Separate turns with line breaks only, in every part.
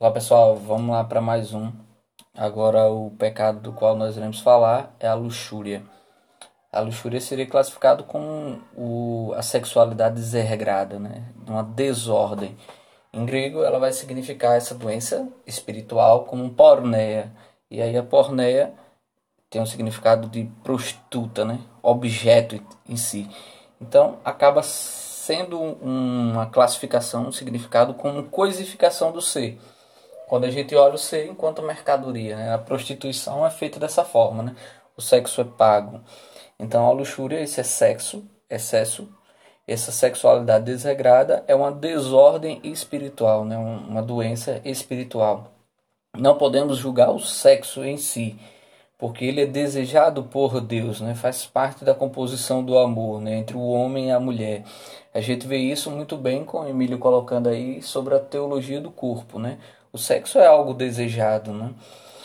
Olá pessoal, vamos lá para mais um. Agora o pecado do qual nós iremos falar é a luxúria. A luxúria seria classificado como a sexualidade desregrada, né? Uma desordem. Em grego ela vai significar essa doença espiritual como porneia. E aí a porneia tem um significado de prostituta, né? Objeto em si. Então acaba sendo uma classificação, um significado como coisificação do ser. Quando a gente olha o ser enquanto mercadoria, né? A prostituição é feita dessa forma, né? O sexo é pago. Então a luxúria, esse é sexo, excesso, essa sexualidade desregrada é uma desordem espiritual, né? Uma doença espiritual. Não podemos julgar o sexo em si, porque ele é desejado por Deus, né? Faz parte da composição do amor, né? Entre o homem e a mulher. A gente vê isso muito bem com o Emílio colocando aí sobre a teologia do corpo, né? O sexo é algo desejado, né?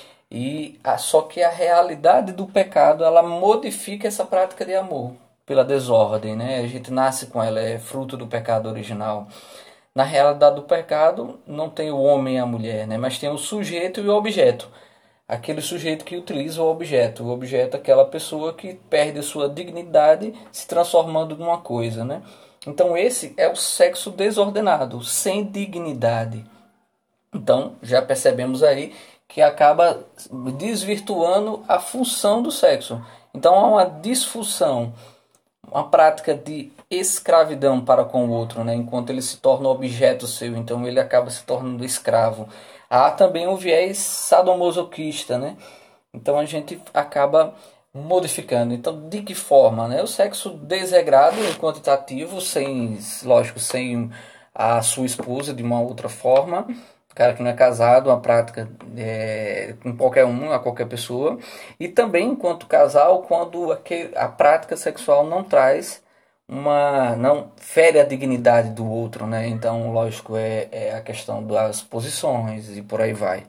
Só que a realidade do pecado ela modifica essa prática de amor pela desordem, né? A gente nasce com ela, é fruto do pecado original. Na realidade do pecado não tem o homem e a mulher, né? Mas tem o sujeito e o objeto. Aquele sujeito que utiliza o objeto. O objeto é aquela pessoa que perde a sua dignidade se transformando numa coisa, né? Então esse é o sexo desordenado, sem dignidade. Então já percebemos aí que acaba desvirtuando a função do sexo. Então há uma disfunção, uma prática de escravidão para com o outro, né? Enquanto ele se torna objeto seu, então ele acaba se tornando escravo. Há também o viés sadomasoquista, né? Então a gente acaba modificando. Então de que forma, né? O sexo desregrado enquanto está ativo, sem, lógico, sem a sua esposa de uma outra forma. O cara que não é casado, uma prática com qualquer um, a qualquer pessoa. E também enquanto casal, quando a prática sexual não traz não fere a dignidade do outro, né? Então, lógico, é a questão das posições e por aí vai.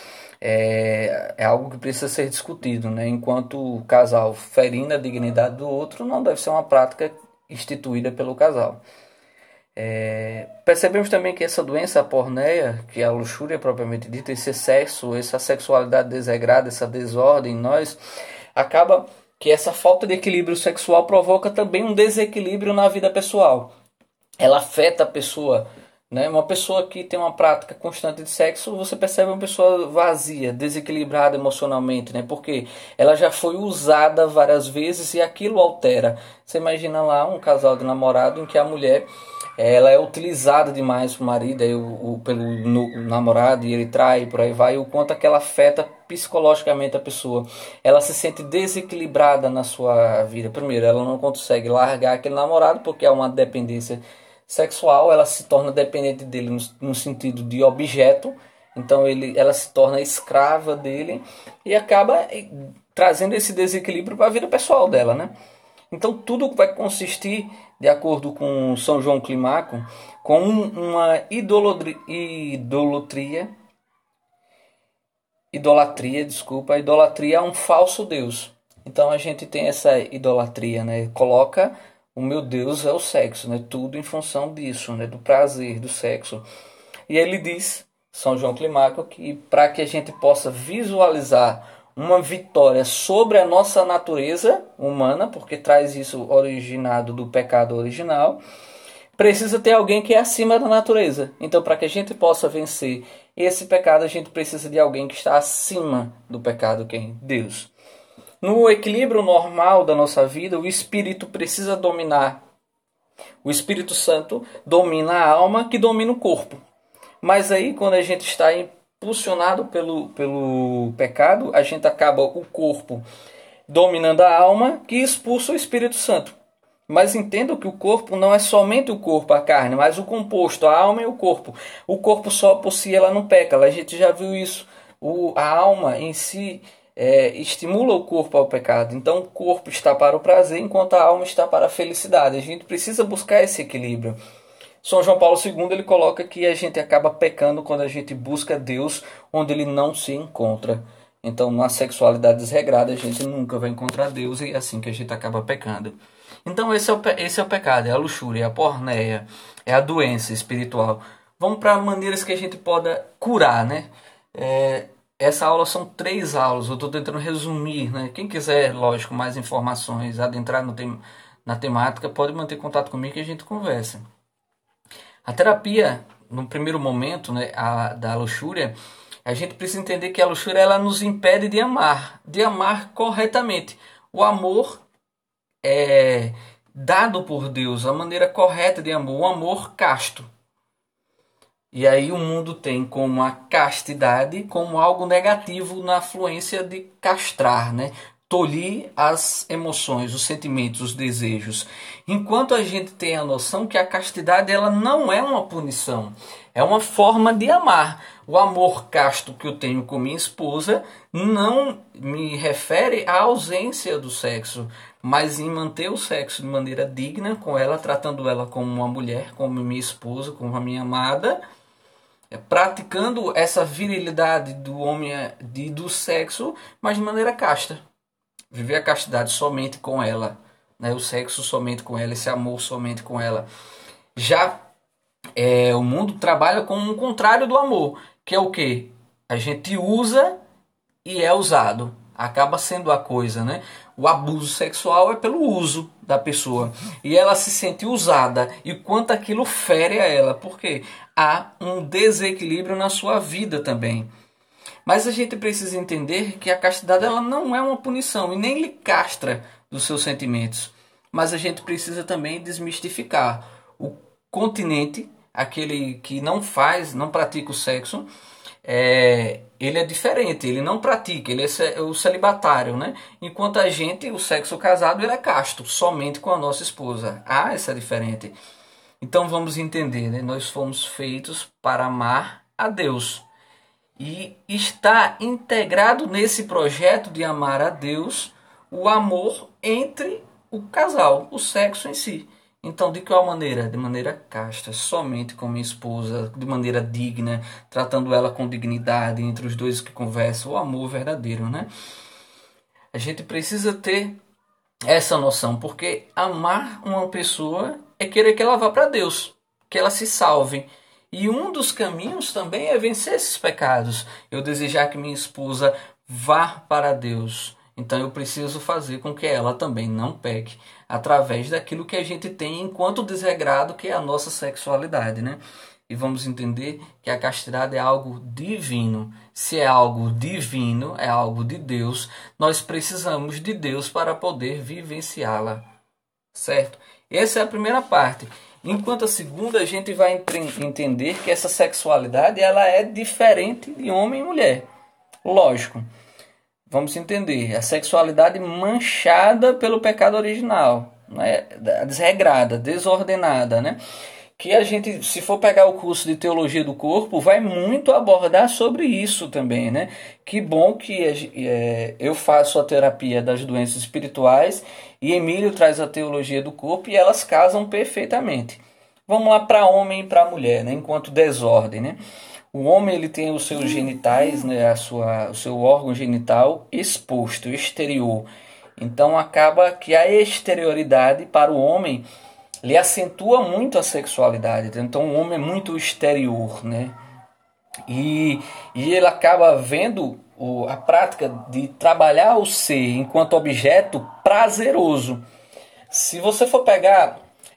É algo que precisa ser discutido, né? Enquanto o casal ferindo a dignidade do outro, não deve ser uma prática instituída pelo casal. Percebemos também que essa doença, a porneia, que é a luxúria propriamente dita, esse excesso, essa sexualidade desregrada, essa desordem em nós, acaba que essa falta de equilíbrio sexual provoca também um desequilíbrio na vida pessoal. Ela afeta a pessoa, né? Uma pessoa que tem uma prática constante de sexo, você percebe uma pessoa vazia, desequilibrada emocionalmente, né? Porque ela já foi usada várias vezes e aquilo altera. Você imagina lá um casal de namorado em que a mulher ela é utilizada demais pelo marido, aí namorado, e ele trai, por aí vai, o quanto aquela afeta psicologicamente a pessoa. Ela se sente desequilibrada na sua vida. Primeiro, ela não consegue largar aquele namorado porque é uma dependência sexual, ela se torna dependente dele no sentido de objeto, então ela se torna escrava dele e acaba trazendo esse desequilíbrio para a vida pessoal dela, né? Então tudo vai consistir, de acordo com São João Climaco, com uma idolatria, a idolatria a um falso Deus. Então a gente tem essa idolatria, né? Coloca o meu Deus é o sexo, né? Tudo em função disso, né? Do prazer, do sexo. E ele diz, São João Climaco, que para que a gente possa visualizar uma vitória sobre a nossa natureza humana, porque traz isso originado do pecado original, precisa ter alguém que é acima da natureza. Então, para que a gente possa vencer esse pecado, a gente precisa de alguém que está acima do pecado, que é Deus. No equilíbrio normal da nossa vida, o Espírito precisa dominar. O Espírito Santo domina a alma, que domina o corpo. Mas aí, quando a gente está impulsionado pelo pecado, a gente acaba o corpo dominando a alma, que expulsa o Espírito Santo. Mas entenda que o corpo não é somente o corpo, a carne, mas o composto, a alma e o corpo. O corpo só por si ela não peca, a gente já viu isso. A alma em si estimula o corpo ao pecado. Então o corpo está para o prazer, enquanto a alma está para a felicidade. A gente precisa buscar esse equilíbrio. São João Paulo II ele coloca que a gente acaba pecando quando a gente busca Deus onde ele não se encontra. Então, na sexualidade desregrada, a gente nunca vai encontrar Deus e é assim que a gente acaba pecando. Então, esse é o pecado, é a luxúria, é a porneia, é a doença espiritual. Vamos para maneiras que a gente pode curar, né? Essa aula são 3 aulas, eu estou tentando resumir, né? Quem quiser, lógico, mais informações, adentrar na temática, pode manter contato comigo que a gente conversa. A terapia, no primeiro momento, né, da luxúria, a gente precisa entender que a luxúria ela nos impede de amar corretamente. O amor é dado por Deus, a maneira correta de amor, o amor casto. E aí o mundo tem como a castidade como algo negativo na fluência de castrar, né? Tolir as emoções, os sentimentos, os desejos. Enquanto a gente tem a noção que a castidade ela não é uma punição, é uma forma de amar. O amor casto que eu tenho com minha esposa não me refere à ausência do sexo, mas em manter o sexo de maneira digna com ela, tratando ela como uma mulher, como minha esposa, como a minha amada, praticando essa virilidade do homem do sexo, mas de maneira casta. Viver a castidade somente com ela, né? O sexo somente com ela, esse amor somente com ela. Já o mundo trabalha com o contrário do amor, que é o quê? A gente usa e é usado. Acaba sendo a coisa, né? O abuso sexual é pelo uso da pessoa. E ela se sente usada. E quanto aquilo fere a ela. Porque há um desequilíbrio na sua vida também. Mas a gente precisa entender que a castidade ela não é uma punição. E nem lhe castra dos seus sentimentos. Mas a gente precisa também desmistificar. O continente, aquele que não pratica o sexo, ele é diferente, ele não pratica, ele é o celibatário, né? Enquanto a gente, o sexo casado, ele é casto, somente com a nossa esposa. Há essa diferença. Então vamos entender, né? Nós fomos feitos para amar a Deus. E está integrado nesse projeto de amar a Deus o amor entre o casal, o sexo em si. Então, de qual maneira? De maneira casta, somente com minha esposa, de maneira digna, tratando ela com dignidade, entre os dois que conversam, o amor verdadeiro, né? A gente precisa ter essa noção, porque amar uma pessoa é querer que ela vá para Deus, que ela se salve. E um dos caminhos também é vencer esses pecados. Eu desejar que minha esposa vá para Deus. Então eu preciso fazer com que ela também não peque através daquilo que a gente tem enquanto desregrado, que é a nossa sexualidade, né? E vamos entender que a castidade é algo divino. Se é algo divino, é algo de Deus, nós precisamos de Deus para poder vivenciá-la, certo? Essa é a primeira parte. Enquanto a segunda, a gente vai entender que essa sexualidade ela é diferente de homem e mulher. Lógico. Vamos entender, a sexualidade manchada pelo pecado original, né? Desregrada, desordenada, né? Que a gente, se for pegar o curso de Teologia do Corpo, vai muito abordar sobre isso também, né? Que bom que eu faço a terapia das doenças espirituais e Emílio traz a Teologia do Corpo e elas casam perfeitamente. Vamos lá para homem e para mulher, né? Enquanto desordem, né? O homem ele tem os seus genitais, né, o seu órgão genital exposto, exterior. Então acaba que a exterioridade para o homem lhe acentua muito a sexualidade. Então o homem é muito exterior, né? E ele acaba vendo a prática de trabalhar o ser enquanto objeto prazeroso. Se você for pegar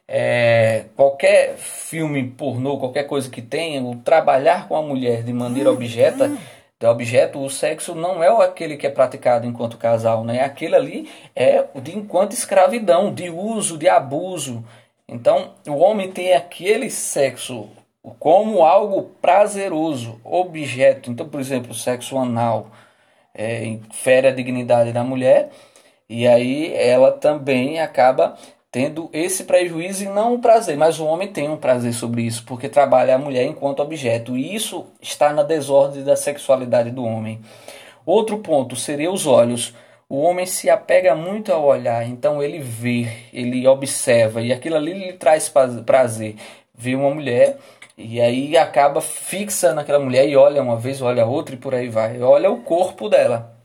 qualquer filme pornô, qualquer coisa que tenha, o trabalhar com a mulher de maneira objeto, o sexo não é aquele que é praticado enquanto casal, né? Aquele ali é de enquanto escravidão, de uso, de abuso. Então, o homem tem aquele sexo como algo prazeroso, objeto. Então, por exemplo, o sexo anal fere a dignidade da mulher e aí ela também acaba tendo esse prejuízo e não o prazer, mas o homem tem um prazer sobre isso, porque trabalha a mulher enquanto objeto, e isso está na desordem da sexualidade do homem. Outro ponto seria os olhos. O homem se apega muito ao olhar, então ele vê, ele observa, e aquilo ali lhe traz prazer. Vê uma mulher, e aí acaba fixa naquela mulher, e olha uma vez, olha outra, e por aí vai. Olha o corpo dela.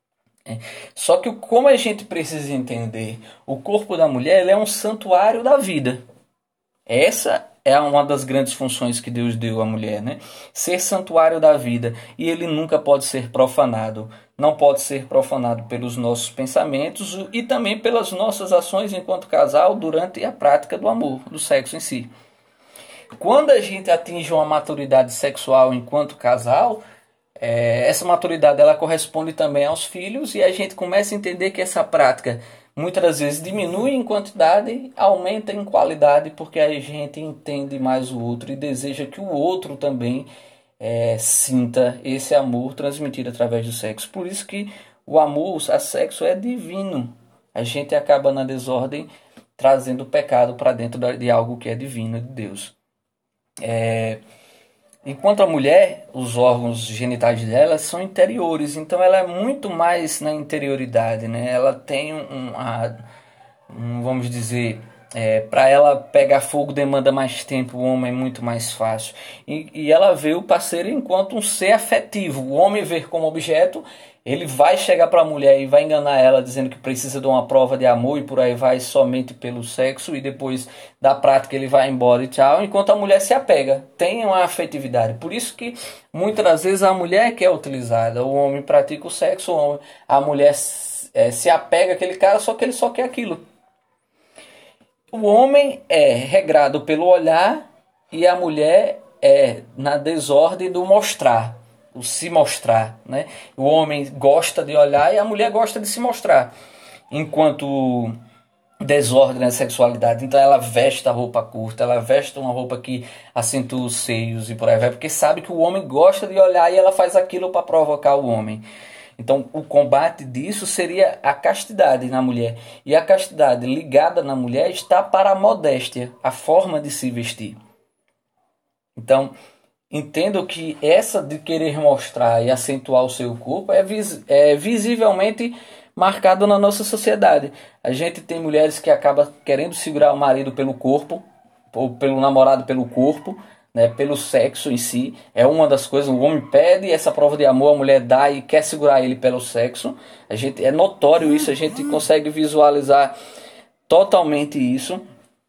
Só que como a gente precisa entender, o corpo da mulher ele é um santuário da vida. Essa é uma das grandes funções que Deus deu à mulher, né? Ser santuário da vida, e ele nunca pode ser profanado. Não pode ser profanado pelos nossos pensamentos e também pelas nossas ações enquanto casal durante a prática do amor, do sexo em si. Quando a gente atinge uma maturidade sexual enquanto casal, essa maturidade ela corresponde também aos filhos, e a gente começa a entender que essa prática muitas das vezes diminui em quantidade, aumenta em qualidade, porque a gente entende mais o outro e deseja que o outro também sinta esse amor transmitido através do sexo. Por isso que o amor a sexo é divino. A gente acaba na desordem trazendo o pecado para dentro de algo que é divino, de Deus. Enquanto a mulher, os órgãos genitais dela são interiores, então ela é muito mais na interioridade, né? Ela tem vamos dizer, para ela pegar fogo demanda mais tempo, o homem é muito mais fácil. E ela vê o parceiro enquanto um ser afetivo. O homem vê como objeto, ele vai chegar para a mulher e vai enganar ela dizendo que precisa de uma prova de amor e por aí vai somente pelo sexo, e depois da prática ele vai embora e tchau, enquanto a mulher se apega, tem uma afetividade. Por isso que muitas das vezes a mulher que é utilizada, o homem pratica o sexo, a mulher se apega àquele cara, só que ele só quer aquilo. O homem é regrado pelo olhar e a mulher é na desordem do mostrar, o se mostrar, né? O homem gosta de olhar e a mulher gosta de se mostrar, enquanto desordem na sexualidade. Então ela veste a roupa curta, ela veste uma roupa que acentua os seios e por aí vai, porque sabe que o homem gosta de olhar e ela faz aquilo para provocar o homem. Então, o combate disso seria a castidade na mulher. E a castidade ligada na mulher está para a modéstia, a forma de se vestir. Então, entendo que essa de querer mostrar e acentuar o seu corpo é visivelmente marcada na nossa sociedade. A gente tem mulheres que acabam querendo segurar o marido pelo corpo, ou pelo namorado pelo corpo, né, pelo sexo em si. É uma das coisas, o homem pede essa prova de amor, a mulher dá e quer segurar ele pelo sexo. É notório isso, a gente consegue visualizar totalmente isso.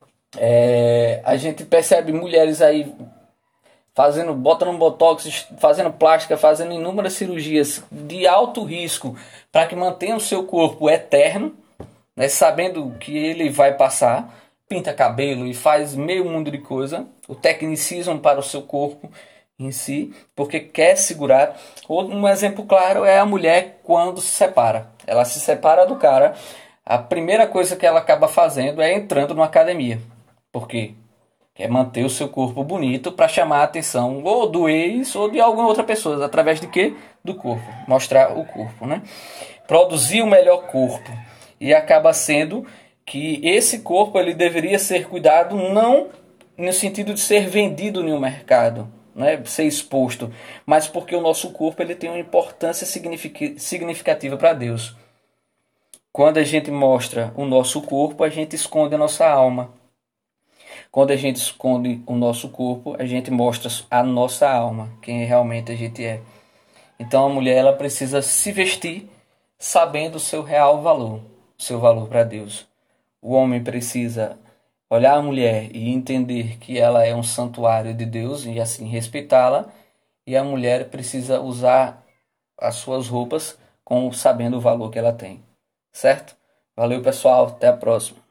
A gente percebe mulheres aí botando um botox, fazendo plástica, fazendo inúmeras cirurgias de alto risco para que mantenha o seu corpo eterno, né, sabendo que ele vai passar. Pinta cabelo e faz meio mundo de coisa, o tecnicismo para o seu corpo em si, porque quer segurar. Um exemplo claro é a mulher quando se separa. Ela se separa do cara, a primeira coisa que ela acaba fazendo é entrando numa academia. Por quê? Quer manter o seu corpo bonito para chamar a atenção ou do ex ou de alguma outra pessoa. Através de quê? Do corpo. Mostrar o corpo, né? Produzir o melhor corpo. E acaba sendo que esse corpo ele deveria ser cuidado não no sentido de ser vendido no mercado, né, ser exposto, mas porque o nosso corpo ele tem uma importância significativa para Deus. Quando a gente mostra o nosso corpo, a gente esconde a nossa alma. Quando a gente esconde o nosso corpo, a gente mostra a nossa alma, quem realmente a gente é. Então a mulher ela precisa se vestir sabendo o seu real valor, o seu valor para Deus. O homem precisa olhar a mulher e entender que ela é um santuário de Deus e assim respeitá-la. E a mulher precisa usar as suas roupas sabendo o valor que ela tem. Certo? Valeu, pessoal. Até a próxima.